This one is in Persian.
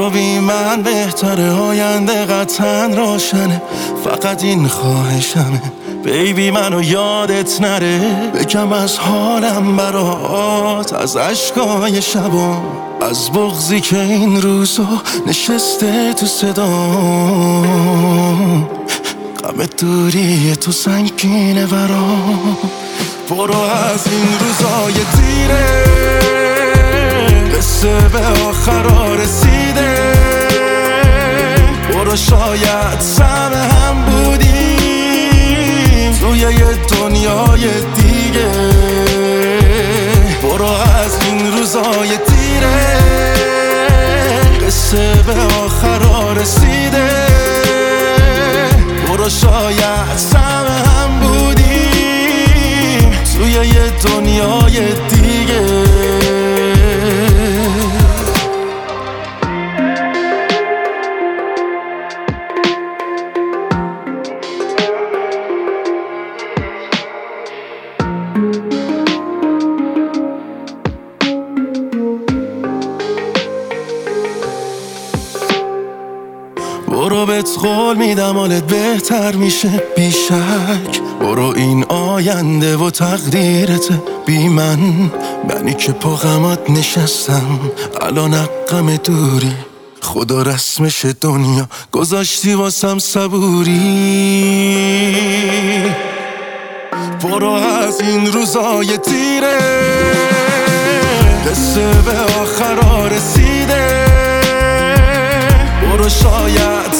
برو بی من بهتره، آینده قطعا روشنه، فقط این خواهشمه بیبی منو یادت نره. بگم از حالم برات، از عشقای شبام، از بغضی که این روزا نشسته تو صدام. غم دوری تو سنگینه برام. برو از این روزای تیره، قصه به آخرا رسیده. برو شاید سهم هم بودیم توی یه دنیای دیگه. برو از این روزای تیره، قصه به آخرا رسیده. برو شاید سهم هم بودیم توی یه دنیای دیگه. برو بهت قول میدم حالت بهتر میشه بیشک. برو این آینده و تقدیرته بی منی که پا غمات نشستم الان غم دوری. خدا رسمش دنیا گذاشتی واسم صبوری. برو از این روزای تیره، قصه به آخرا رسیده. برو شاید